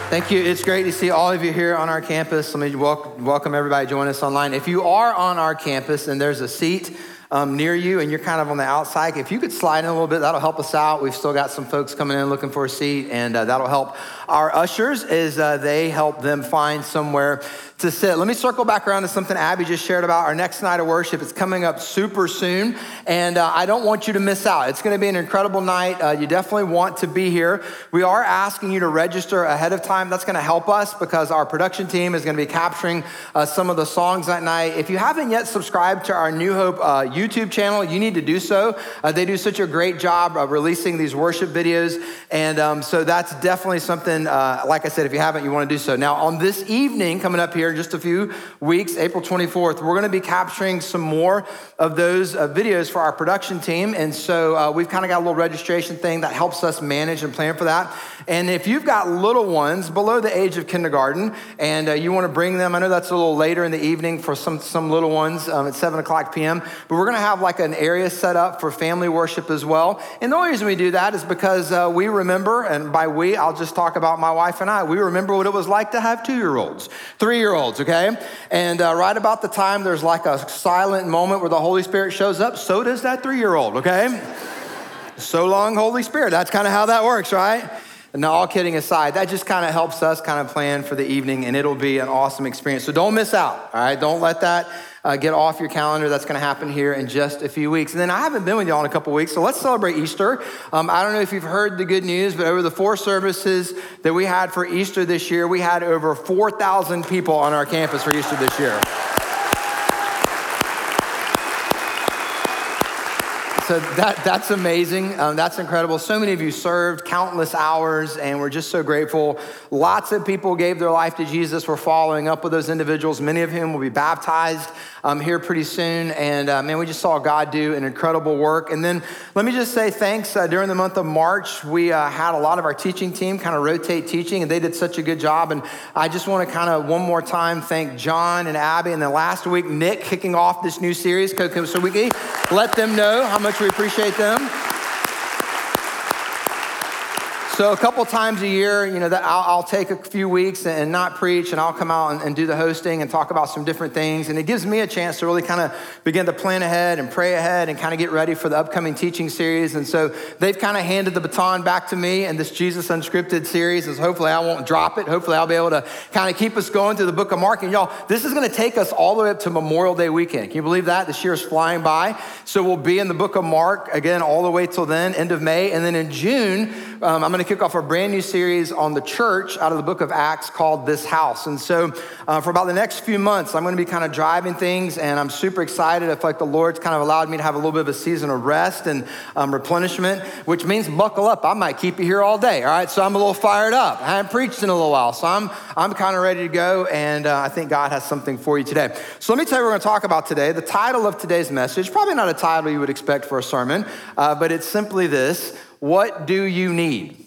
Thank you. It's great to see all of you here on our campus. Let me welcome everybody join us online. If you are on our campus and there's a seat near you and you're kind of on the outside, if you could slide in a little bit, that'll help us out. We've still got some folks coming in looking for a seat, and that'll help our ushers as they help them find somewhere to sit. Let me circle back around to something Abby just shared about our next night of worship. It's coming up super soon, and I don't want you to miss out. It's going to be an incredible night. You definitely want to be here. We are asking you to register ahead of time. That's going to help us because our production team is going to be capturing some of the songs that night. If you haven't yet subscribed to our New Hope YouTube channel, you need to do so. They do such a great job of releasing these worship videos, and so that's definitely something, like I said, if you haven't, you want to do so. Now, on this evening, coming up here in just a few weeks, April 24th, we're going to be capturing some more of those videos for our production team, and so we've kind of got a little registration thing that helps us manage and plan for that. And if you've got little ones below the age of kindergarten and you want to bring them, I know that's a little later in the evening for some little ones at 7 o'clock p.m., but we're going to have like an area set up for family worship as well. And the only reason we do that is because we remember, and by we, I'll just talk about my wife and I, we remember what it was like to have 2-year-olds, 3-year-olds, okay? And right about the time there's like a silent moment where the Holy Spirit shows up, so does that 3-year-old, okay? So long, Holy Spirit. That's kind of how that works, right? Now, all kidding aside, that just kind of helps us kind of plan for the evening, and it'll be an awesome experience. So don't miss out, all right? Don't let that get off your calendar. That's going to happen here in just a few weeks. And then I haven't been with y'all in a couple weeks, so let's celebrate Easter. I don't know if you've heard the good news, but over the 4 services that we had for Easter this year, we had over 4,000 people on our campus for Easter this year. So that's amazing. That's incredible. So many of you served countless hours, and we're just so grateful. Lots of people gave their life to Jesus. We're following up with those individuals, many of whom will be baptized here pretty soon. And man, we just saw God do an incredible work. And then let me just say thanks. During the month of March, we had a lot of our teaching team kind of rotate teaching, and they did such a good job. And I just want to kind of one more time thank John and Abby, and then last week, Nick, kicking off this new series. So we can let them know how much we appreciate them. So a couple times a year, you know, that I'll take a few weeks and not preach, and I'll come out and do the hosting and talk about some different things. And it gives me a chance to really kind of begin to plan ahead and pray ahead and kind of get ready for the upcoming teaching series. And so they've kind of handed the baton back to me in this Jesus Unscripted series. And so hopefully I won't drop it. Hopefully I'll be able to kind of keep us going through the book of Mark. And y'all, this is going to take us all the way up to Memorial Day weekend. Can you believe that? This year is flying by. So we'll be in the book of Mark again all the way till then, end of May. And then in June, I'm going to kick off a brand new series on the church out of the book of Acts called This House. And so for about the next few months, I'm going to be kind of driving things, and I'm super excited. I feel like the Lord's kind of allowed me to have a little bit of a season of rest and replenishment, which means buckle up. I might keep you here all day, all right? So I'm a little fired up. I haven't preached in a little while, so I'm kind of ready to go, and I think God has something for you today. So let me tell you what we're going to talk about today. The title of today's message, probably not a title you would expect for a sermon, but it's simply this: what do you need?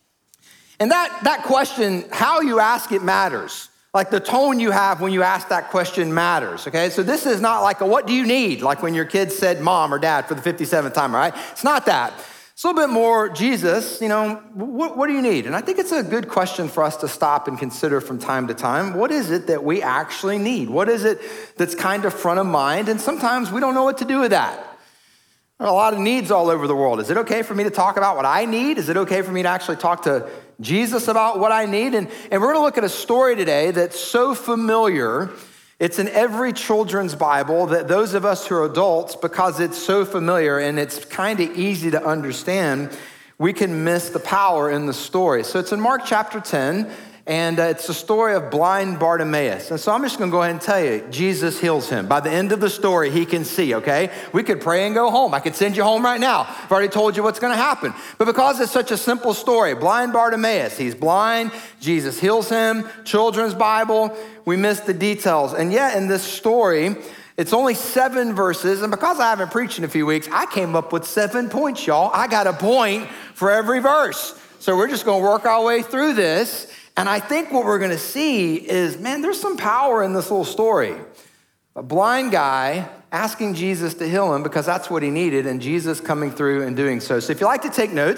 And that question, how you ask it matters. Like the tone you have when you ask that question matters, okay? So this is not like a what do you need, like when your kid said mom or dad for the 57th time, all right? It's not that. It's a little bit more, Jesus, you know, what do you need? And I think it's a good question for us to stop and consider from time to time. What is it that we actually need? What is it that's kind of front of mind? And sometimes we don't know what to do with that. There are a lot of needs all over the world. Is it okay for me to talk about what I need? Is it okay for me to actually talk to Jesus about what I need? And we're going to look at a story today that's so familiar. It's in every children's Bible that those of us who are adults, because it's so familiar and it's kind of easy to understand, we can miss the power in the story. So it's in Mark chapter 10. And it's the story of blind Bartimaeus. And so I'm just going to go ahead and tell you, Jesus heals him. By the end of the story, he can see, okay? We could pray and go home. I could send you home right now. I've already told you what's going to happen. But because it's such a simple story, blind Bartimaeus, he's blind, Jesus heals him, children's Bible, we miss the details. And yet in this story, it's only 7 verses. And because I haven't preached in a few weeks, I came up with 7 points, y'all. I got a point for every verse. So we're just going to work our way through this. And I think what we're going to see is, man, there's some power in this little story. A blind guy asking Jesus to heal him because that's what he needed, and Jesus coming through and doing so. So if you like to take notes,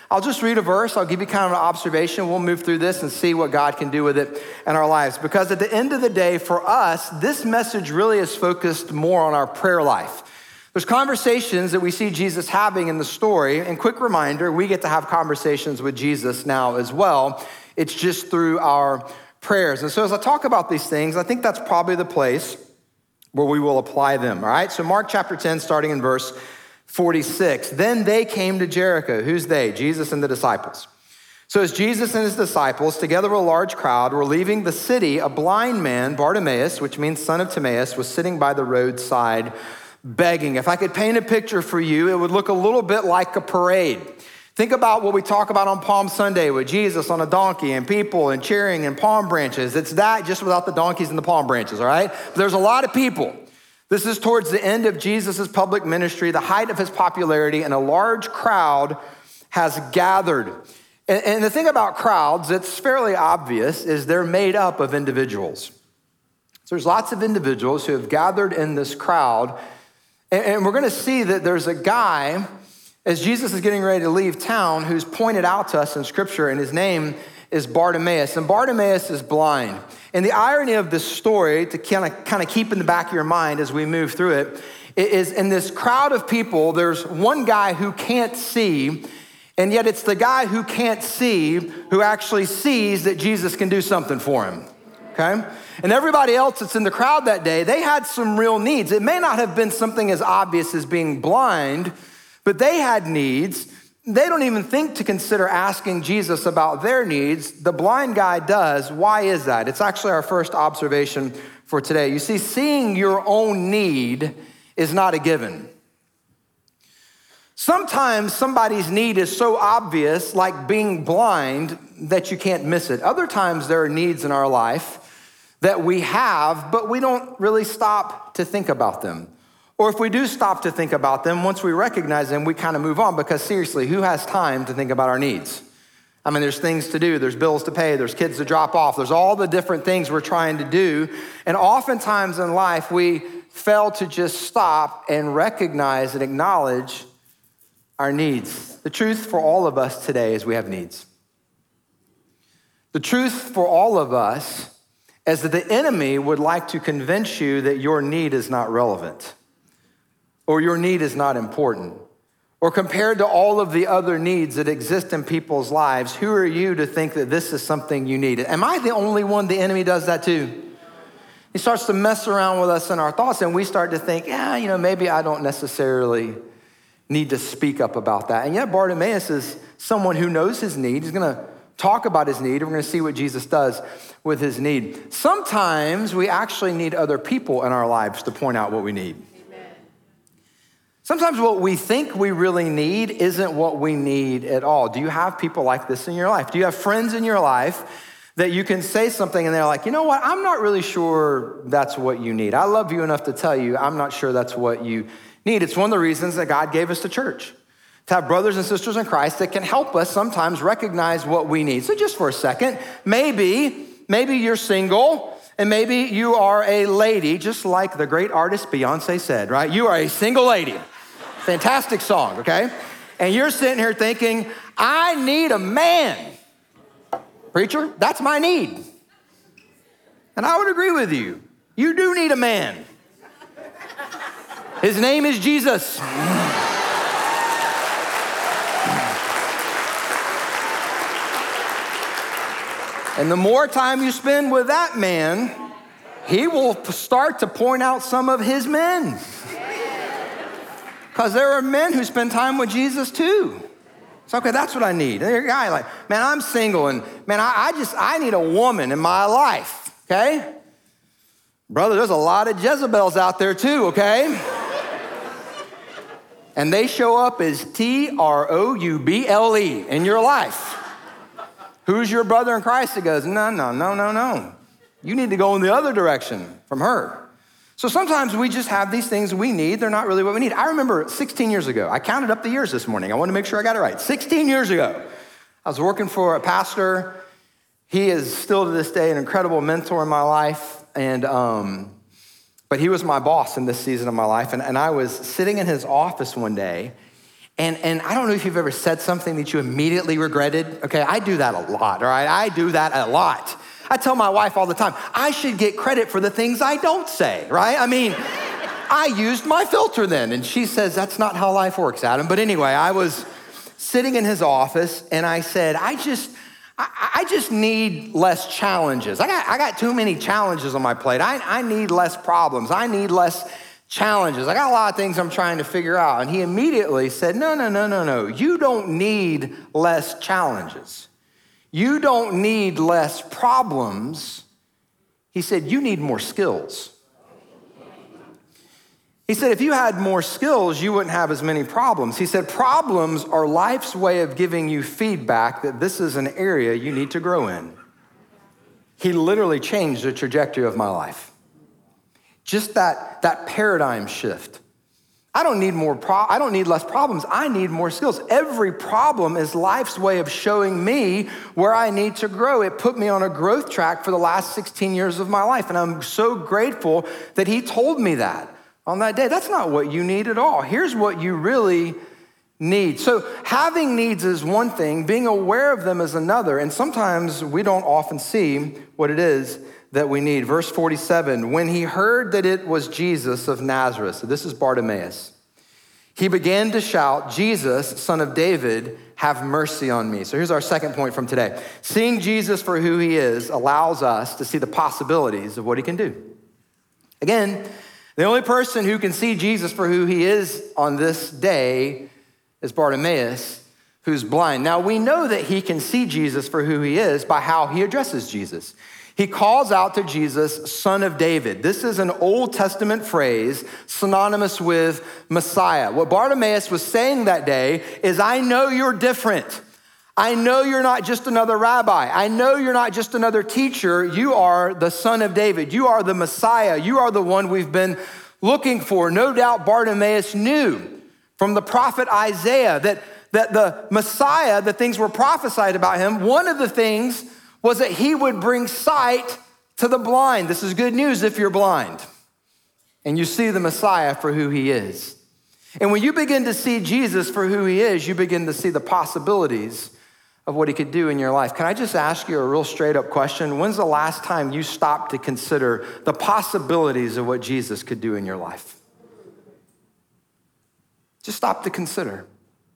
I'll just read a verse. I'll give you kind of an observation. We'll move through this and see what God can do with it in our lives. Because at the end of the day, for us, this message really is focused more on our prayer life. There's conversations that we see Jesus having in the story. And quick reminder, we get to have conversations with Jesus now as well. It's just through our prayers. And so as I talk about these things, I think that's probably the place where we will apply them, all right? So Mark chapter 10, starting in verse 46. Then they came to Jericho. Who's they? Jesus and the disciples. So as Jesus and his disciples, together with a large crowd, were leaving the city, a blind man, Bartimaeus, which means son of Timaeus, was sitting by the roadside begging. If I could paint a picture for you, it would look a little bit like a parade. Think about what we talk about on Palm Sunday with Jesus on a donkey and people and cheering and palm branches. It's that just without the donkeys and the palm branches, all right? But there's a lot of people. This is towards the end of Jesus' public ministry, the height of his popularity, and a large crowd has gathered. And the thing about crowds, it's fairly obvious, is they're made up of individuals. So there's lots of individuals who have gathered in this crowd, and we're gonna see that there's a guy, as Jesus is getting ready to leave town, who's pointed out to us in scripture, and his name is Bartimaeus. And Bartimaeus is blind. And the irony of this story, to kind of keep in the back of your mind as we move through it, is in this crowd of people, there's one guy who can't see, and yet it's the guy who can't see who actually sees that Jesus can do something for him, okay? And everybody else that's in the crowd that day, they had some real needs. It may not have been something as obvious as being blind, but they had needs. They don't even think to consider asking Jesus about their needs. The blind guy does. Why is that? It's actually our first observation for today. You see, seeing your own need is not a given. Sometimes somebody's need is so obvious, like being blind, that you can't miss it. Other times there are needs in our life that we have, but we don't really stop to think about them. Or if we do stop to think about them, once we recognize them, we kind of move on, because seriously, who has time to think about our needs? I mean, there's things to do, there's bills to pay, there's kids to drop off, there's all the different things we're trying to do. And oftentimes in life, we fail to just stop and recognize and acknowledge our needs. The truth for all of us today is we have needs. The truth for all of us is that the enemy would like to convince you that your need is not relevant, or your need is not important, or compared to all of the other needs that exist in people's lives, who are you to think that this is something you need? Am I the only one the enemy does that to? He starts to mess around with us in our thoughts, and we start to think, maybe I don't necessarily need to speak up about that. And yet Bartimaeus is someone who knows his need. He's gonna talk about his need, and we're gonna see what Jesus does with his need. Sometimes we actually need other people in our lives to point out what we need. Sometimes what we think we really need isn't what we need at all. Do you have people like this in your life? Do you have friends in your life that you can say something and they're like, you know what, I'm not really sure that's what you need. I love you enough to tell you I'm not sure that's what you need. It's one of the reasons that God gave us the church, to have brothers and sisters in Christ that can help us sometimes recognize what we need. So just for a second, maybe you're single, and maybe you are a lady, just like the great artist Beyonce said, right? You are a single lady. Fantastic song, okay? And you're sitting here thinking, I need a man. Preacher, that's my need. And I would agree with you. You do need a man. His name is Jesus. And the more time you spend with that man, he will start to point out some of his men. Because there are men who spend time with Jesus too. It's okay, that's what I need. And you're a guy like, man, I'm single, and man, I need a woman in my life, okay? Brother, there's a lot of Jezebels out there too, okay? And they show up as Trouble in your life. Who's your brother in Christ that goes, no. You need to go in the other direction from her. So sometimes we just have these things we need. They're not really what we need. I remember 16 years ago, I counted up the years this morning. I wanted to make sure I got it right. 16 years ago, I was working for a pastor. He is still to this day an incredible mentor in my life. But he was my boss in this season of my life. And I was sitting in his office one day, And I don't know if you've ever said something that you immediately regretted. Okay, I do that a lot, all right? I do that a lot. I tell my wife all the time, I should get credit for the things I don't say, right? I mean, I used my filter then. And she says, that's not how life works, Adam. But anyway, I was sitting in his office and I said, I just need less challenges. I got too many challenges on my plate. I need less problems. I need less challenges. I got a lot of things I'm trying to figure out. And he immediately said, no. You don't need less challenges. You don't need less problems. He said, you need more skills. He said, if you had more skills, you wouldn't have as many problems. He said, problems are life's way of giving you feedback that this is an area you need to grow in. He literally changed the trajectory of my life. Just that paradigm shift. I don't need less problems. I need more skills. Every problem is life's way of showing me where I need to grow. It put me on a growth track for the last 16 years of my life. And I'm so grateful that he told me that on that day. That's not what you need at all. Here's what you really need. So having needs is one thing. Being aware of them is another. And sometimes we don't often see what it is that we need. Verse 47, when he heard that it was Jesus of Nazareth, so this is Bartimaeus, he began to shout, Jesus, son of David, have mercy on me. So here's our second point from today. Seeing Jesus for who he is allows us to see the possibilities of what he can do. Again, the only person who can see Jesus for who he is on this day is Bartimaeus, who's blind. Now we know that he can see Jesus for who he is by how he addresses Jesus. He calls out to Jesus, son of David. This is an Old Testament phrase synonymous with Messiah. What Bartimaeus was saying that day is, I know you're different. I know you're not just another rabbi. I know you're not just another teacher. You are the son of David. You are the Messiah. You are the one we've been looking for. No doubt Bartimaeus knew from the prophet Isaiah that the Messiah, the things were prophesied about him. One of the things was that he would bring sight to the blind. This is good news if you're blind and you see the Messiah for who he is. And when you begin to see Jesus for who he is, you begin to see the possibilities of what he could do in your life. Can I just ask you a real straight up question? When's the last time you stopped to consider the possibilities of what Jesus could do in your life? Just stop to consider.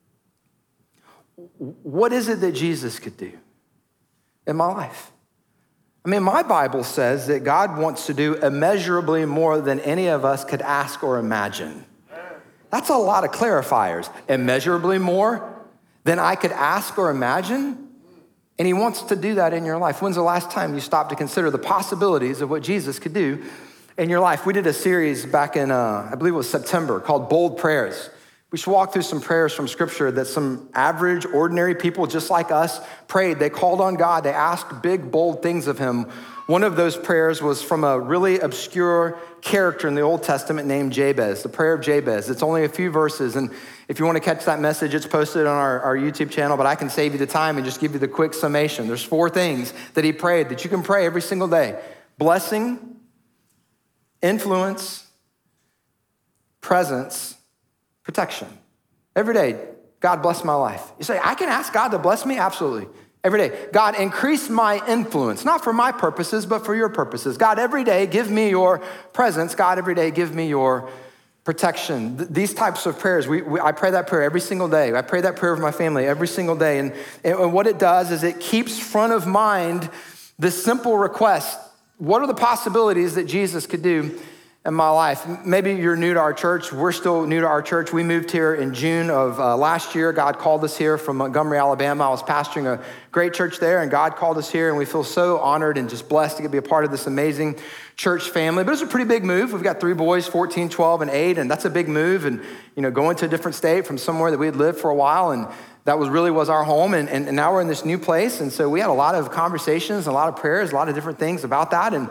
What is it that Jesus could do in my life? I mean, my Bible says that God wants to do immeasurably more than any of us could ask or imagine. That's a lot of clarifiers. Immeasurably more than I could ask or imagine. And he wants to do that in your life. When's the last time you stopped to consider the possibilities of what Jesus could do in your life? We did a series back in, I believe it was September, called Bold Prayers. We should walk through some prayers from scripture that some average, ordinary people just like us prayed. They called on God. They asked big, bold things of him. One of those prayers was from a really obscure character in the Old Testament named Jabez, the prayer of Jabez. It's only a few verses. And if you want to catch that message, it's posted on our YouTube channel, but I can save you the time and just give you the quick summation. There's 4 things that he prayed that you can pray every single day: blessing, influence, presence, protection. Every day, God bless my life. You say, I can ask God to bless me? Absolutely. Every day, God, increase my influence, not for my purposes, but for your purposes. God, every day, give me your presence. God, every day, give me your protection. These types of prayers, I pray that prayer every single day. I pray that prayer with my family every single day. And what it does is it keeps front of mind this simple request. What are the possibilities that Jesus could do in my life? Maybe you're new to our church. We're still new to our church. We moved here in June of last year. God called us here from Montgomery, Alabama. I was pastoring a great church there, and God called us here, and we feel so honored and just blessed to be a part of this amazing church family. But it's a pretty big move. We've got 3 boys, 14, 12, and 8, and that's a big move. And going to a different state from somewhere that we had lived for a while, and that was our home, and now we're in this new place. And so we had a lot of conversations, a lot of prayers, a lot of different things about that. And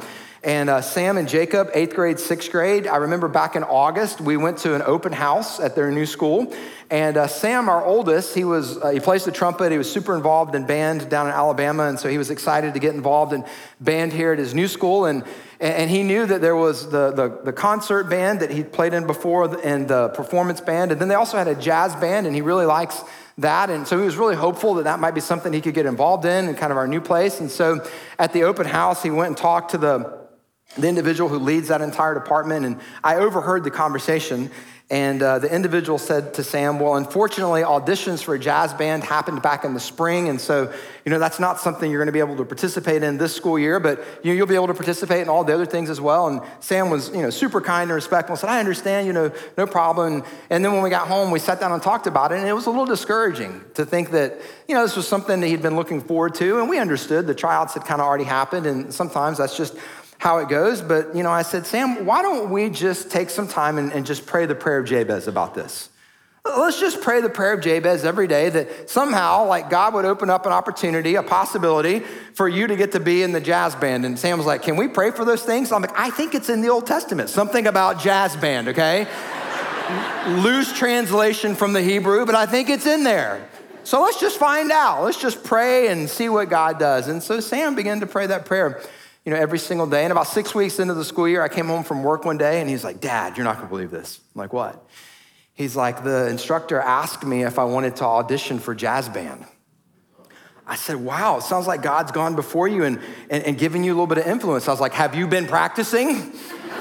And Sam and Jacob, 8th grade, 6th grade, I remember back in August, we went to an open house at their new school. And Sam, our oldest, he plays the trumpet. He was super involved in band down in Alabama. And so he was excited to get involved in band here at his new school. And he knew that there was the concert band that he played in before and the performance band. And then they also had a jazz band, and he really likes that. And so he was really hopeful that that might be something he could get involved in kind of our new place. And so at the open house, he went and talked to the individual who leads that entire department. And I overheard the conversation. And the individual said to Sam, well, unfortunately, auditions for a jazz band happened back in the spring. And so, that's not something you're going to be able to participate in this school year, but you'll be able to participate in all the other things as well. And Sam was, super kind and respectful, said, I understand, no problem. And then when we got home, we sat down and talked about it. And it was a little discouraging to think that, this was something that he'd been looking forward to. And we understood the tryouts had kind of already happened. And sometimes that's just how it goes. But, I said, Sam, why don't we just take some time and just pray the prayer of Jabez about this? Let's just pray the prayer of Jabez every day that somehow, like, God would open up an opportunity, a possibility for you to get to be in the jazz band. And Sam was like, can we pray for those things? I'm like, I think it's in the Old Testament, something about jazz band, okay? Loose translation from the Hebrew, but I think it's in there. So let's just find out. Let's just pray and see what God does. And so Sam began to pray that prayer, every single day. And about 6 weeks into the school year, I came home from work one day and he's like, Dad, you're not gonna believe this. I'm like, what? He's like, the instructor asked me if I wanted to audition for jazz band. I said, wow, it sounds like God's gone before you and given you a little bit of influence. I was like, have you been practicing?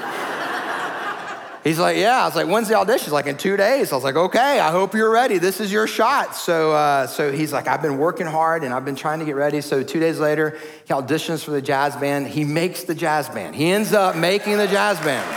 He's like, yeah. I was like, when's the audition? He's like, in 2 days. I was like, okay, I hope you're ready. This is your shot. So he's like, I've been working hard and I've been trying to get ready. So 2 days later, he auditions for the jazz band. He makes the jazz band. He ends up making the jazz band.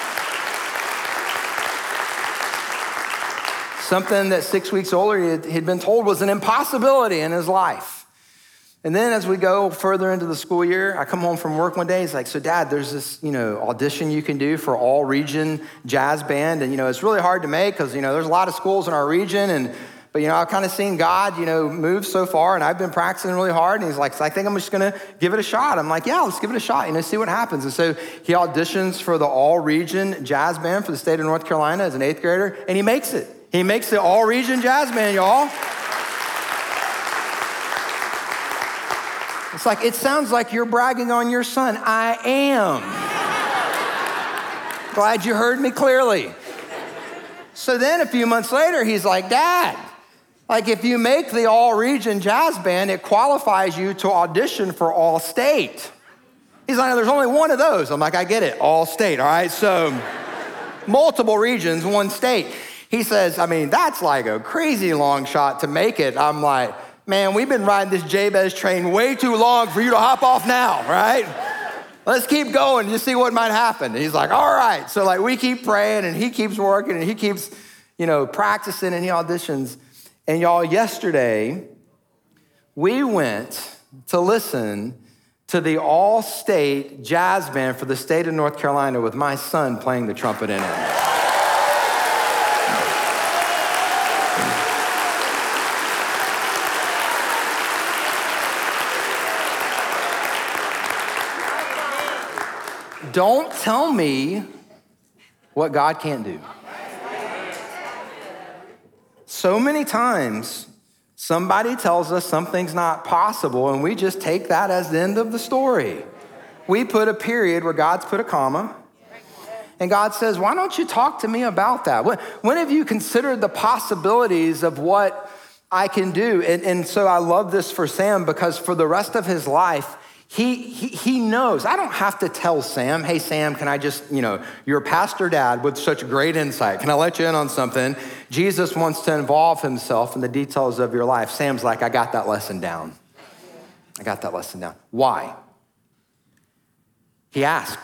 Something that 6 weeks earlier he'd been told was an impossibility in his life. And then as we go further into the school year, I come home from work one day. He's like, so Dad, there's this, audition you can do for all region jazz band. And, it's really hard to make because, there's a lot of schools in our region. But I've kind of seen God, move so far, and I've been practicing really hard. And he's like, so I think I'm just going to give it a shot. I'm like, yeah, let's give it a shot, see what happens. And so he auditions for the all region jazz band for the state of North Carolina as an 8th grader, and he makes it. He makes the all region jazz band, y'all. It's like, it sounds like you're bragging on your son. I am. Glad you heard me clearly. So then a few months later, he's like, Dad, like if you make the all-region jazz band, it qualifies you to audition for all-state. He's like, there's only one of those. I'm like, I get it, all-state, all right? So multiple regions, one state. He says, that's like a crazy long shot to make it. I'm like, man, we've been riding this Jabez train way too long for you to hop off now, right? Let's keep going, just see what might happen. And he's like, all right. So we keep praying and he keeps working and he keeps, practicing and he auditions. And y'all, yesterday, we went to listen to the all-state jazz band for the state of North Carolina with my son playing the trumpet in it. Don't tell me what God can't do. So many times, somebody tells us something's not possible, and we just take that as the end of the story. We put a period where God's put a comma, and God says, why don't you talk to me about that? When have you considered the possibilities of what I can do? And so I love this for Sam, because for the rest of his life, he knows. I don't have to tell Sam, hey, Sam, can I just, you're a pastor dad with such great insight. Can I let you in on something? Jesus wants to involve himself in the details of your life. Sam's like, I got that lesson down. Why? He asked.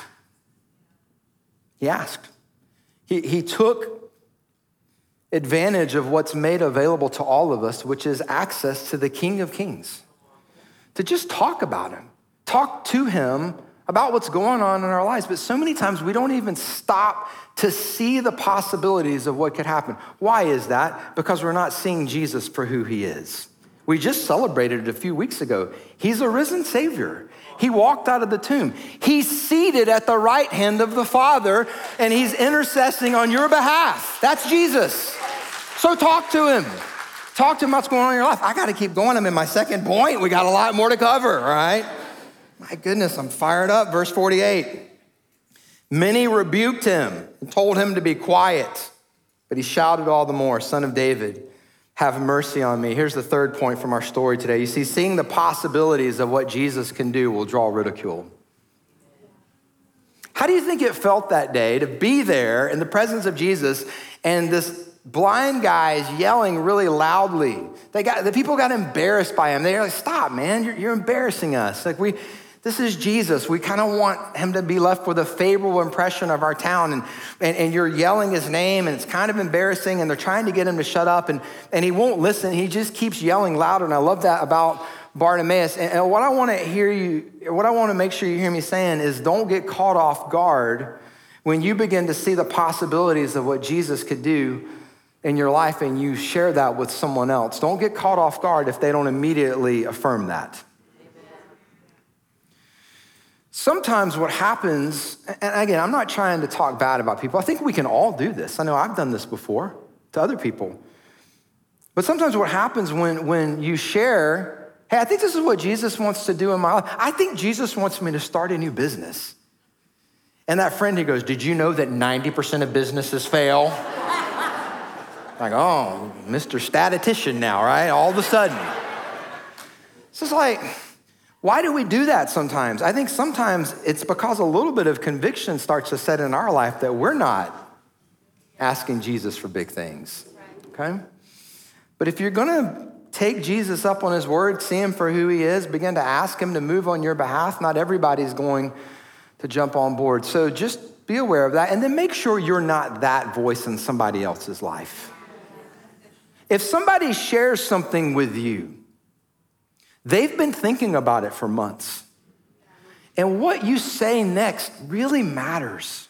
He took advantage of what's made available to all of us, which is access to the King of Kings, to just talk about him. Talk to him about what's going on in our lives. But so many times we don't even stop to see the possibilities of what could happen. Why is that? Because we're not seeing Jesus for who he is. We just celebrated it a few weeks ago. He's a risen Savior. He walked out of the tomb. He's seated at the right hand of the Father, and he's intercessing on your behalf. That's Jesus. So talk to him. Talk to him about what's going on in your life. I got to keep going. I'm in my second point. We got a lot more to cover, all right? My goodness, I'm fired up. Verse 48. Many rebuked him and told him to be quiet, but he shouted all the more, Son of David, have mercy on me. Here's the third point from our story today. You see, seeing the possibilities of what Jesus can do will draw ridicule. How do you think it felt that day to be there in the presence of Jesus and this blind guy is yelling really loudly? The people got embarrassed by him. They're like, stop, man, you're embarrassing us. This is Jesus. We kind of want him to be left with a favorable impression of our town. And you're yelling his name, and it's kind of embarrassing, and they're trying to get him to shut up, and he won't listen. He just keeps yelling louder, and I love that about Bartimaeus. And what I want to make sure you hear me saying is don't get caught off guard when you begin to see the possibilities of what Jesus could do in your life and you share that with someone else. Don't get caught off guard if they don't immediately affirm that. Sometimes what happens, and again, I'm not trying to talk bad about people. I think we can all do this. I know I've done this before to other people. But sometimes what happens when you share, hey, I think this is what Jesus wants to do in my life. I think Jesus wants me to start a new business. And that friend, he goes, did you know that 90% of businesses fail? Like, oh, Mr. Statistician now, right? All of a sudden. It's just like, why do we do that sometimes? I think sometimes it's because a little bit of conviction starts to set in our life that we're not asking Jesus for big things, okay? But if you're gonna take Jesus up on his word, see him for who he is, begin to ask him to move on your behalf, not everybody's going to jump on board. So just be aware of that, and then make sure you're not that voice in somebody else's life. If somebody shares something with you, they've been thinking about it for months. And what you say next really matters.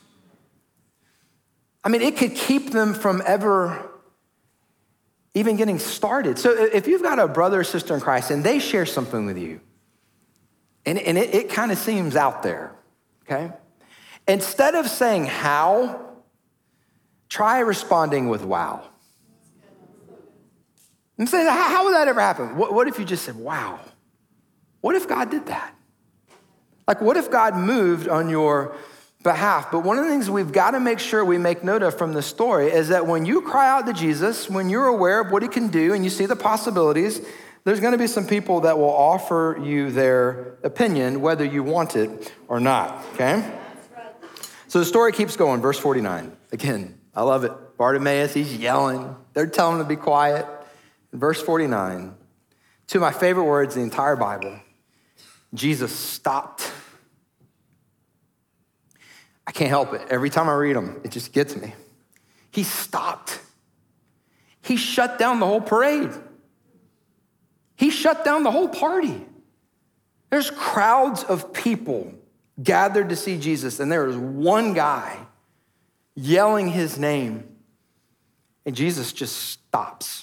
I mean, it could keep them from ever even getting started. So if you've got a brother or sister in Christ and they share something with you, and it kind of seems out there, okay? Instead of saying how, try responding with wow. And say, how would that ever happen? What if you just said, wow? What if God did that? Like, what if God moved on your behalf? But one of the things we've got to make sure we make note of from this story is that when you cry out to Jesus, when you're aware of what he can do and you see the possibilities, there's going to be some people that will offer you their opinion, whether you want it or not, okay? So the story keeps going, verse 49. Again, I love it. Bartimaeus, he's yelling. They're telling him to be quiet. In verse 49, two of my favorite words in the entire Bible, Jesus stopped. I can't help it. Every time I read them, it just gets me. He stopped. He shut down the whole parade. He shut down the whole party. There's crowds of people gathered to see Jesus, and there is one guy yelling his name, and Jesus just stops.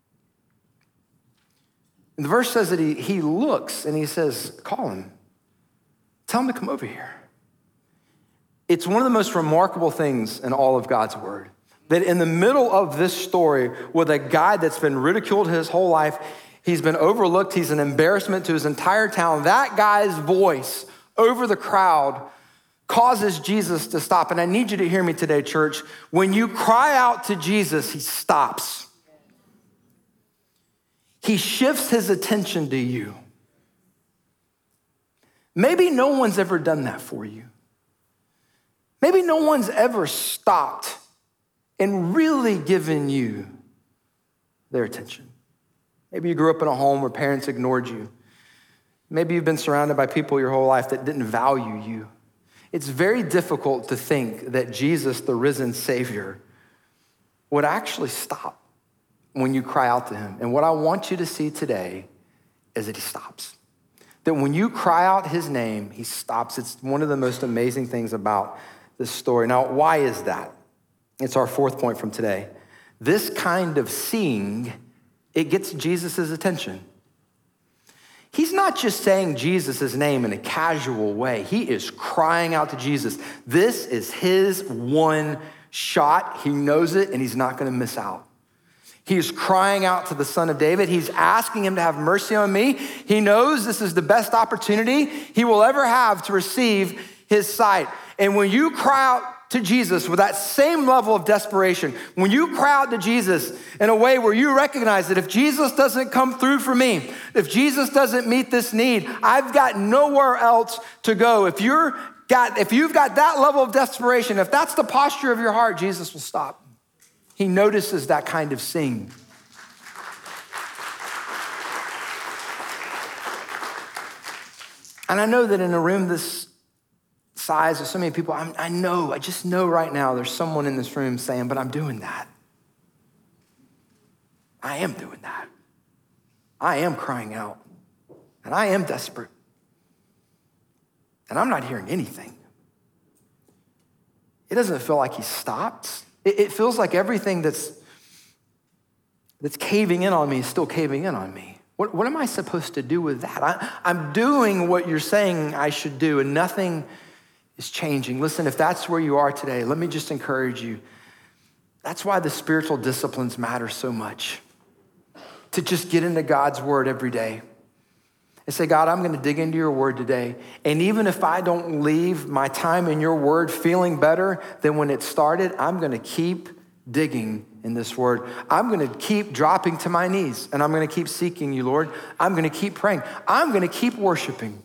And the verse says that he looks and he says, call him. Tell him to come over here. It's one of the most remarkable things in all of God's word, that in the middle of this story with a guy that's been ridiculed his whole life, he's been overlooked, he's an embarrassment to his entire town, that guy's voice over the crowd causes Jesus to stop. And I need you to hear me today, church. When you cry out to Jesus, he stops. He shifts his attention to you. Maybe no one's ever done that for you. Maybe no one's ever stopped and really given you their attention. Maybe you grew up in a home where parents ignored you. Maybe you've been surrounded by people your whole life that didn't value you. It's very difficult to think that Jesus, the risen Savior, would actually stop when you cry out to him. And what I want you to see today is that he stops. That when you cry out his name, he stops. It's one of the most amazing things about this story. Now, why is that? It's our fourth point from today. This kind of seeing, it gets Jesus' attention. he's not just saying Jesus' name in a casual way. He is crying out to Jesus. This is his one shot. He knows it, and he's not going to miss out. He's crying out to the Son of David. He's asking him to have mercy on me. He knows this is the best opportunity he will ever have to receive his sight. And when you cry out to Jesus with that same level of desperation, when you cry out to Jesus in a way where you recognize that if Jesus doesn't come through for me, if Jesus doesn't meet this need, I've got nowhere else to go. If you've got that level of desperation, if that's the posture of your heart, Jesus will stop. He notices that kind of sing. And I know that in a room this size with so many people, I just know right now there's someone in this room saying, but I'm doing that. I am doing that. I am crying out, and I am desperate, and I'm not hearing anything. It doesn't feel like he stopped. It feels like everything that's caving in on me is still caving in on me. What am I supposed to do with that? I'm doing what you're saying I should do, and nothing is changing. Listen, if that's where you are today, let me just encourage you. That's why the spiritual disciplines matter so much. To just get into God's word every day and say, God, I'm gonna dig into your word today. And even if I don't leave my time in your word feeling better than when it started, I'm gonna keep digging in this word. I'm gonna keep dropping to my knees, and I'm gonna keep seeking you, Lord. I'm gonna keep praying. I'm gonna keep worshiping.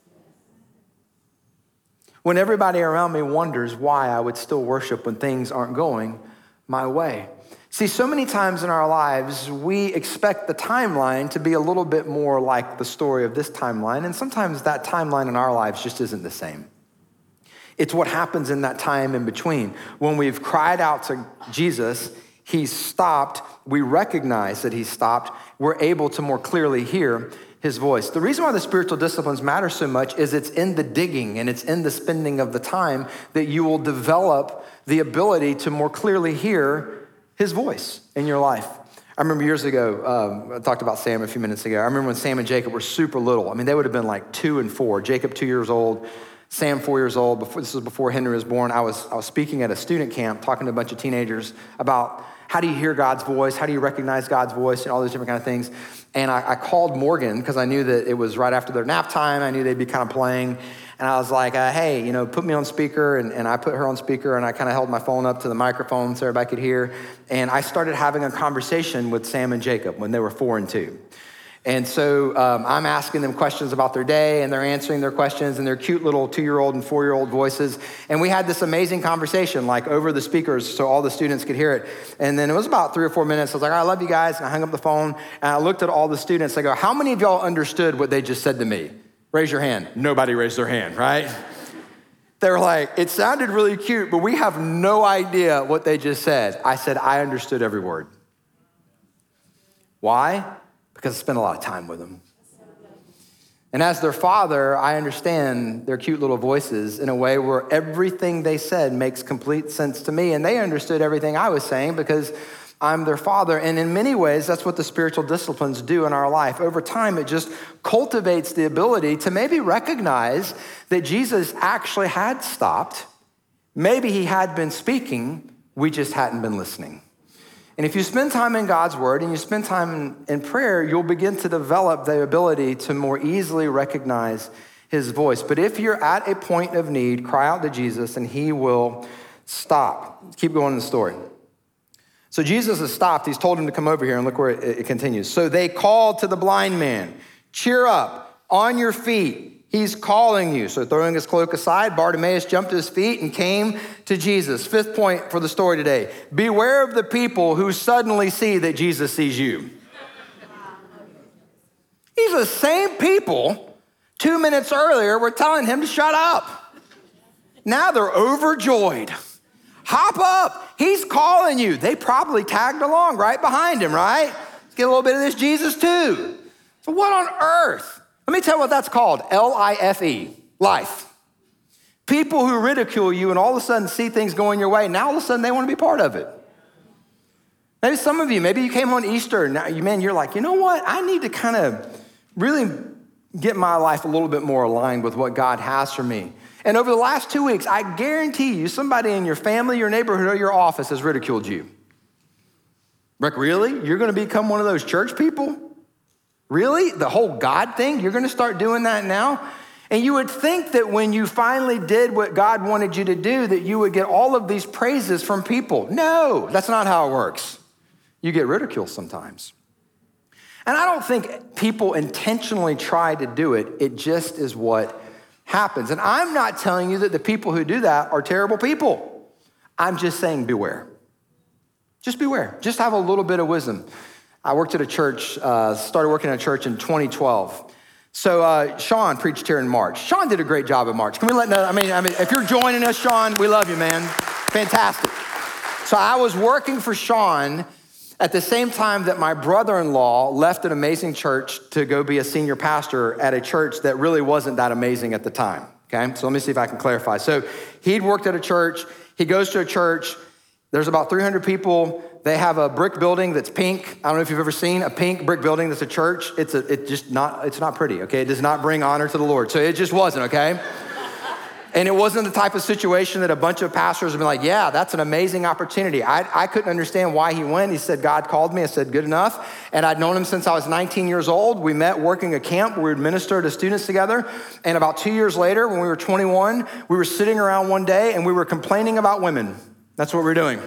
When everybody around me wonders why I would still worship when things aren't going my way. See, so many times in our lives, we expect the timeline to be a little bit more like the story of this timeline, and sometimes that timeline in our lives just isn't the same. It's what happens in that time in between. When we've cried out to Jesus, he's stopped, we recognize that he's stopped, we're able to more clearly hear his voice. The reason why the spiritual disciplines matter so much is it's in the digging and it's in the spending of the time that you will develop the ability to more clearly hear his voice in your life. I remember years ago, I talked about Sam a few minutes ago. I remember when Sam and Jacob were super little. I mean, they would have been like 2 and 4. Jacob, 2 years old, Sam, 4 years old. This was before Henry was born. I was speaking at a student camp, talking to a bunch of teenagers about how do you hear God's voice? How do you recognize God's voice? And all those different kind of things. And I called Morgan because I knew that it was right after their nap time. I knew they'd be kind of playing. And I was like, hey, put me on speaker. And I put her on speaker, and I kind of held my phone up to the microphone so everybody could hear. And I started having a conversation with Sam and Jacob when they were 4 and 2. And so I'm asking them questions about their day, and they're answering their questions in their cute little 2-year-old and 4-year-old voices. And we had this amazing conversation, like over the speakers so all the students could hear it. And then it was about 3 or 4 minutes. I was like, I love you guys. And I hung up the phone, and I looked at all the students. I go, how many of y'all understood what they just said to me? Raise your hand. Nobody raised their hand, right? They were like, it sounded really cute, but we have no idea what they just said. I said, I understood every word. Why? Because I spent a lot of time with them. And as their father, I understand their cute little voices in a way where everything they said makes complete sense to me. And they understood everything I was saying because I'm their father. And in many ways, that's what the spiritual disciplines do in our life. Over time, it just cultivates the ability to maybe recognize that Jesus actually had stopped. Maybe he had been speaking, we just hadn't been listening. And if you spend time in God's word and you spend time in prayer, you'll begin to develop the ability to more easily recognize his voice. But if you're at a point of need, cry out to Jesus and he will stop. Let's keep going in the story. So Jesus has stopped. He's told him to come over here, and look where it continues. So they called to the blind man, cheer up, on your feet. He's calling you. So throwing his cloak aside, Bartimaeus jumped to his feet and came to Jesus. 5th point for the story today. Beware of the people who suddenly see that Jesus sees you. These are the same people 2 minutes earlier were telling him to shut up. Now they're overjoyed. Hop up. He's calling you. They probably tagged along right behind him, right? Let's get a little bit of this Jesus too. So what on earth? Let me tell you what that's called, L-I-F-E, life. People who ridicule you and all of a sudden see things going your way, now all of a sudden they want to be part of it. Maybe some of you, maybe you came on Easter and now, you're like, you know what? I need to kind of really get my life a little bit more aligned with what God has for me. And over the last 2 weeks, I guarantee you, somebody in your family, your neighborhood, or your office has ridiculed you. Rick, really? You're going to become one of those church people? Really? The whole God thing? You're going to start doing that now? And you would think that when you finally did what God wanted you to do, that you would get all of these praises from people. No, that's not how it works. You get ridiculed sometimes. And I don't think people intentionally try to do it. It just is what happens. And I'm not telling you that the people who do that are terrible people. I'm just saying beware. Just beware. Just have a little bit of wisdom. I worked at a church, started working at a church in 2012. So Sean preached here in March. Sean did a great job at March. Can we let know? I mean, if you're joining us, Sean, we love you, man. Fantastic. So I was working for Sean at the same time that my brother-in-law left an amazing church to go be a senior pastor at a church that really wasn't that amazing at the time, okay? So let me see if I can clarify. So he'd worked at a church. He goes to a church. There's about 300 people. They have a brick building that's pink. I don't know if you've ever seen a pink brick building that's a church. It's not pretty, okay? It does not bring honor to the Lord. So it just wasn't, okay? And it wasn't the type of situation that a bunch of pastors would be like, yeah, that's an amazing opportunity. I couldn't understand why he went. He said, God called me. I said, good enough. And I'd known him since I was 19 years old. We met working a camp where we would minister to students together. And about 2 years later, when we were 21, we were sitting around one day and we were complaining about women. That's what we were doing.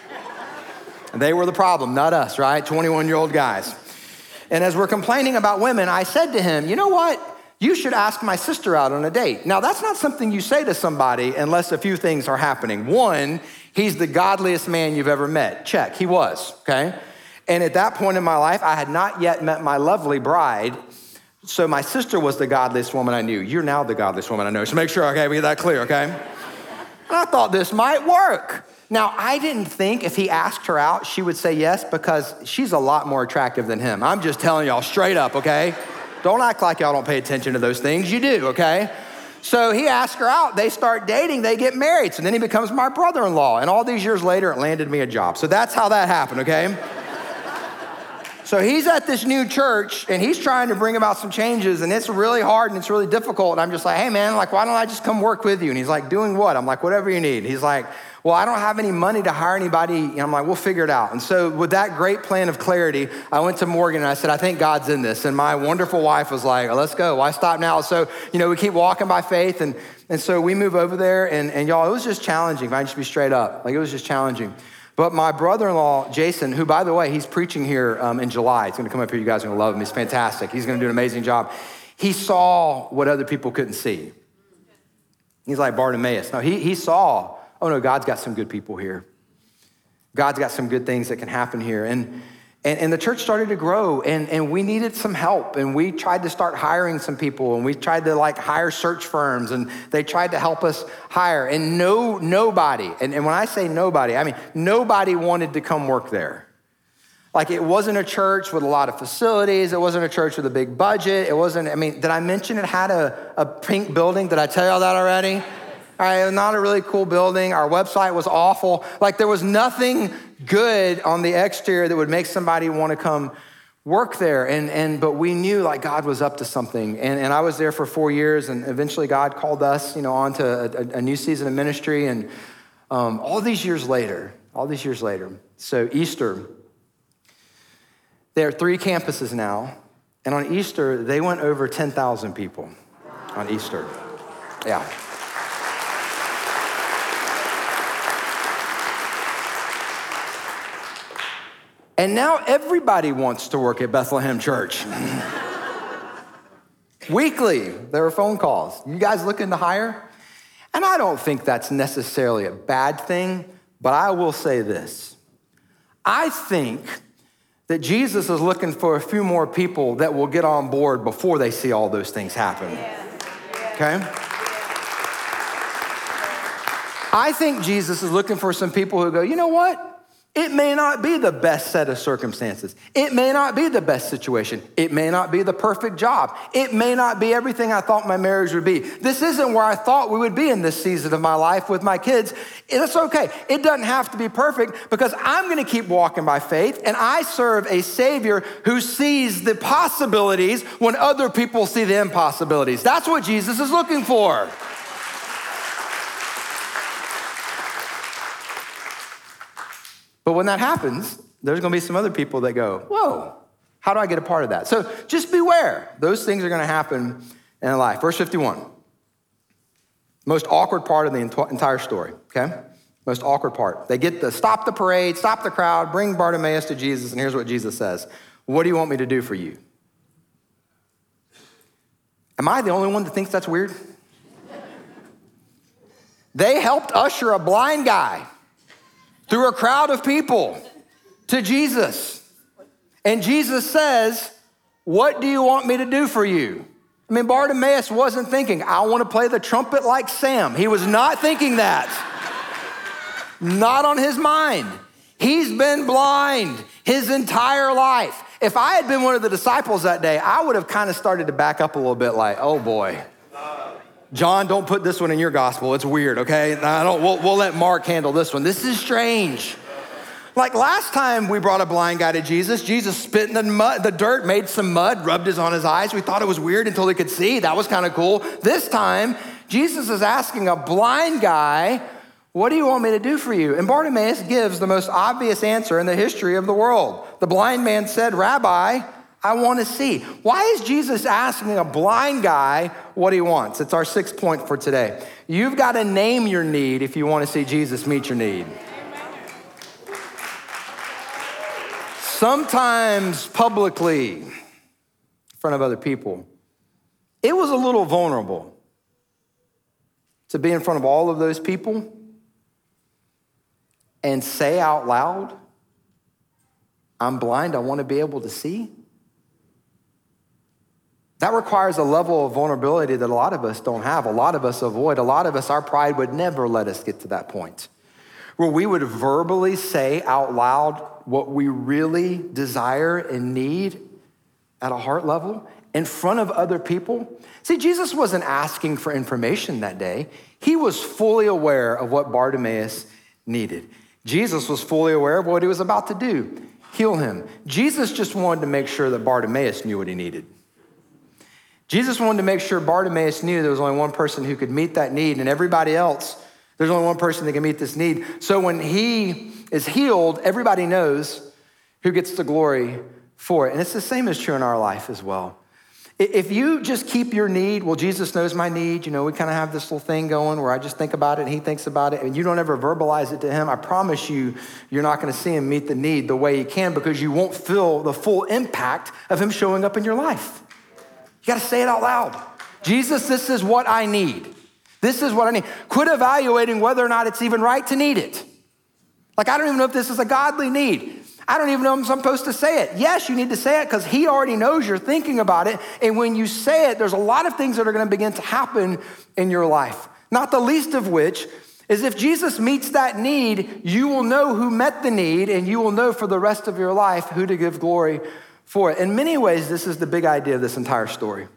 And they were the problem, not us, right? 21-year-old guys. And as we're complaining about women, I said to him, you know what? You should ask my sister out on a date. Now, that's not something you say to somebody unless a few things are happening. One, he's the godliest man you've ever met. Check, he was, okay? And at that point in my life, I had not yet met my lovely bride. So my sister was the godliest woman I knew. You're now the godliest woman I know. So make sure, okay, we get that clear, okay? And I thought this might work. Now, I didn't think if he asked her out, she would say yes because she's a lot more attractive than him. I'm just telling y'all straight up, okay? Don't act like y'all don't pay attention to those things. You do, okay? So he asked her out. They start dating. They get married. So then he becomes my brother-in-law. And all these years later, it landed me a job. So that's how that happened, okay? So he's at this new church, and he's trying to bring about some changes, and it's really hard, and it's really difficult. And I'm just like, hey, man, like, why don't I just come work with you? And he's like, doing what? I'm like, whatever you need. He's like, well, I don't have any money to hire anybody. And I'm like, we'll figure it out. And so with that great plan of clarity, I went to Morgan and I said, I think God's in this. And my wonderful wife was like, let's go. Why stop now? So, we keep walking by faith. And so we move over there and y'all, it was just challenging. If I just be straight up, like it was just challenging. But my brother-in-law, Jason, who by the way, he's preaching here in July. He's gonna come up here. You guys are gonna love him. He's fantastic. He's gonna do an amazing job. He saw what other people couldn't see. He's like Bartimaeus. No, he saw, oh no, God's got some good people here. God's got some good things that can happen here. And the church started to grow and we needed some help. And we tried to start hiring some people and we tried to hire search firms and they tried to help us hire. And nobody, and when I say nobody, I mean, nobody wanted to come work there. Like it wasn't a church with a lot of facilities. It wasn't a church with a big budget. It wasn't, did I mention it had a pink building? Did I tell y'all that already? All right, it was not a really cool building. Our website was awful. Like there was nothing good on the exterior that would make somebody want to come work there. But we knew like God was up to something. And I was there for 4 years and eventually God called us, on to a new season of ministry. And all these years later, so Easter, there are 3 campuses now. And on Easter, they went over 10,000 people on Easter. Yeah. And now everybody wants to work at Bethlehem Church. Weekly, there are phone calls. You guys looking to hire? And I don't think that's necessarily a bad thing, but I will say this. I think that Jesus is looking for a few more people that will get on board before they see all those things happen. Okay? I think Jesus is looking for some people who go, you know what? It may not be the best set of circumstances. It may not be the best situation. It may not be the perfect job. It may not be everything I thought my marriage would be. This isn't where I thought we would be in this season of my life with my kids. It's okay. It doesn't have to be perfect because I'm going to keep walking by faith, and I serve a Savior who sees the possibilities when other people see the impossibilities. That's what Jesus is looking for. But when that happens, there's going to be some other people that go, whoa, how do I get a part of that? So just beware. Those things are going to happen in life. Verse 51, most awkward part of the entire story, okay? Most awkward part. They get to stop the parade, stop the crowd, bring Bartimaeus to Jesus, and here's what Jesus says. What do you want me to do for you? Am I the only one that thinks that's weird? They helped usher a blind guy through a crowd of people to Jesus. And Jesus says, what do you want me to do for you? I mean, Bartimaeus wasn't thinking, I want to play the trumpet like Sam. He was not thinking that. Not on his mind. He's been blind his entire life. If I had been one of the disciples that day, I would have kind of started to back up a little bit like, oh boy. John, don't put this one in your gospel. It's weird, okay? We'll let Mark handle this one. This is strange. Like last time we brought a blind guy to Jesus, Jesus spit in the dirt, made some mud, rubbed it on his eyes. We thought it was weird until he could see. That was kind of cool. This time, Jesus is asking a blind guy, what do you want me to do for you? And Bartimaeus gives the most obvious answer in the history of the world. The blind man said, Rabbi, I want to see. Why is Jesus asking a blind guy what he wants? It's our 6th point for today. You've got to name your need if you want to see Jesus meet your need. Sometimes publicly, in front of other people, it was a little vulnerable to be in front of all of those people and say out loud, I'm blind, I want to be able to see. That requires a level of vulnerability that a lot of us don't have. A lot of us avoid. A lot of us, our pride would never let us get to that point where we would verbally say out loud what we really desire and need at a heart level in front of other people. See, Jesus wasn't asking for information that day. He was fully aware of what Bartimaeus needed. Jesus was fully aware of what he was about to do, heal him. Jesus just wanted to make sure that Bartimaeus knew what he needed. Jesus wanted to make sure Bartimaeus knew there was only one person who could meet that need, and everybody else, there's only one person that can meet this need. So when he is healed, everybody knows who gets the glory for it. And it's the same is true in our life as well. If you just keep your need, well, Jesus knows my need. You know, we kind of have this little thing going where I just think about it and he thinks about it, and you don't ever verbalize it to him. I promise you, you're not going to see him meet the need the way he can because you won't feel the full impact of him showing up in your life. You got to say it out loud. Jesus, this is what I need. This is what I need. Quit evaluating whether or not it's even right to need it. Like, I don't even know if this is a godly need. I don't even know if I'm supposed to say it. Yes, you need to say it because he already knows you're thinking about it. And when you say it, there's a lot of things that are going to begin to happen in your life. Not the least of which is if Jesus meets that need, you will know who met the need and you will know for the rest of your life who to give glory for it. In many ways, this is the big idea of this entire story.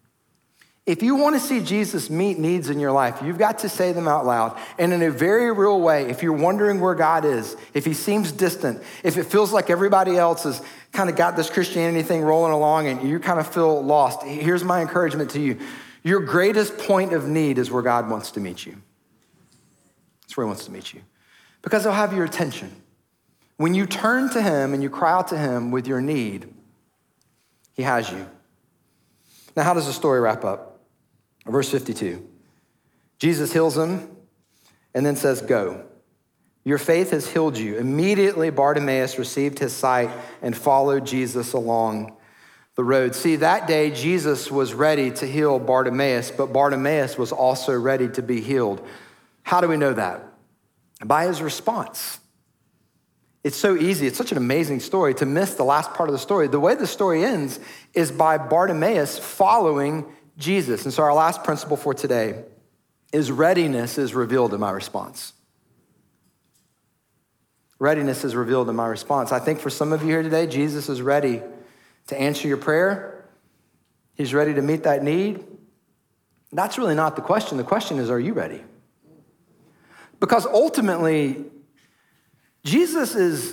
If you want to see Jesus meet needs in your life, you've got to say them out loud. And in a very real way, if you're wondering where God is, if he seems distant, if it feels like everybody else has kind of got this Christianity thing rolling along and you kind of feel lost, here's my encouragement to you. Your greatest point of need is where God wants to meet you. That's where he wants to meet you. Because he'll have your attention. When you turn to him and you cry out to him with your need, he has you. Now, how does the story wrap up? Verse 52. Jesus heals him and then says, go. Your faith has healed you. Immediately, Bartimaeus received his sight and followed Jesus along the road. See, that day, Jesus was ready to heal Bartimaeus, but Bartimaeus was also ready to be healed. How do we know that? By his response. It's so easy. It's such an amazing story to miss the last part of the story. The way the story ends is by Bartimaeus following Jesus. And so our last principle for today is readiness is revealed in my response. Readiness is revealed in my response. I think for some of you here today, Jesus is ready to answer your prayer. He's ready to meet that need. That's really not the question. The question is, are you ready? Because ultimately, Jesus is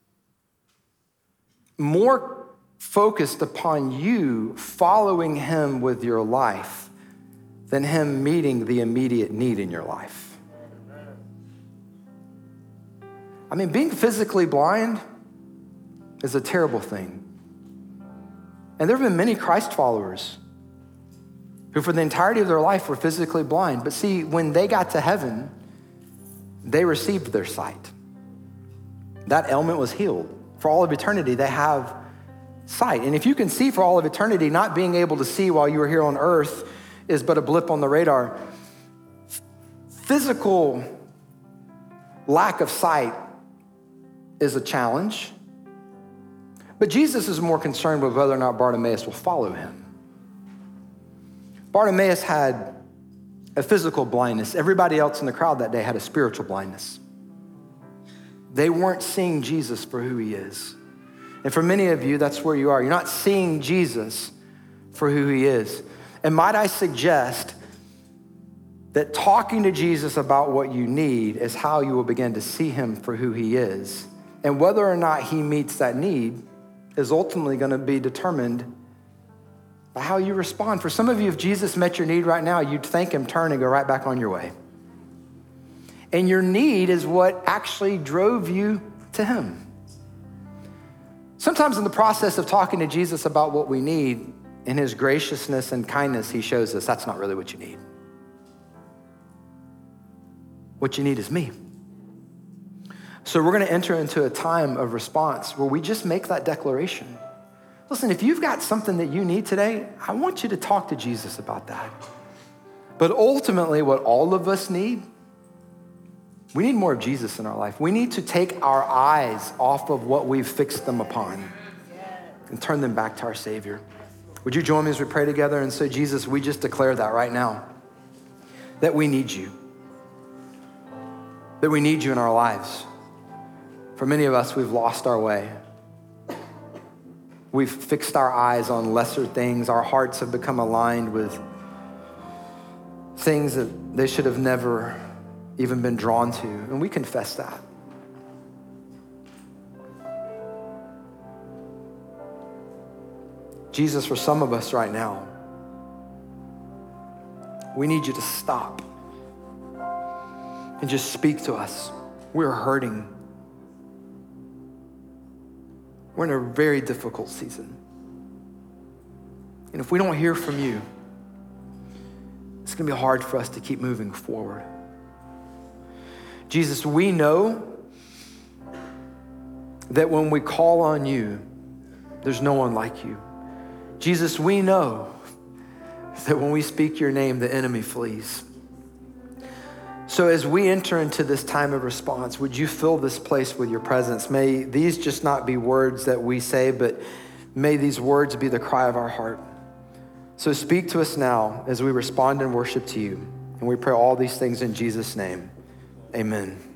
more focused upon you following him with your life than him meeting the immediate need in your life. I mean, being physically blind is a terrible thing. And there have been many Christ followers who for the entirety of their life were physically blind. But see, when they got to heaven, they received their sight. That ailment was healed. For all of eternity, they have sight. And if you can see for all of eternity, not being able to see while you were here on earth is but a blip on the radar. Physical lack of sight is a challenge. But Jesus is more concerned with whether or not Bartimaeus will follow him. Bartimaeus had a physical blindness. Everybody else in the crowd that day had a spiritual blindness. They weren't seeing Jesus for who he is. And for many of you, that's where you are. You're not seeing Jesus for who he is. And might I suggest that talking to Jesus about what you need is how you will begin to see him for who he is. And whether or not he meets that need is ultimately going to be determined by how you respond. For some of you, if Jesus met your need right now, you'd thank him, turn, and go right back on your way. And your need is what actually drove you to him. Sometimes in the process of talking to Jesus about what we need, in his graciousness and kindness, he shows us that's not really what you need. What you need is me. So we're going to enter into a time of response where we just make that declaration. Listen, if you've got something that you need today, I want you to talk to Jesus about that. But ultimately, what all of us need, we need more of Jesus in our life. We need to take our eyes off of what we've fixed them upon and turn them back to our Savior. Would you join me as we pray together and say, Jesus, we just declare that right now, that we need you, that we need you in our lives. For many of us, we've lost our way. We've fixed our eyes on lesser things. Our hearts have become aligned with things that they should have never even been drawn to. And we confess that. Jesus, for some of us right now, we need you to stop and just speak to us. We're hurting. We're in a very difficult season. And if we don't hear from you, it's going to be hard for us to keep moving forward. Jesus, we know that when we call on you, there's no one like you. Jesus, we know that when we speak your name, the enemy flees. So as we enter into this time of response, would you fill this place with your presence? May these just not be words that we say, but may these words be the cry of our heart. So speak to us now as we respond and worship to you. And we pray all these things in Jesus' name. Amen.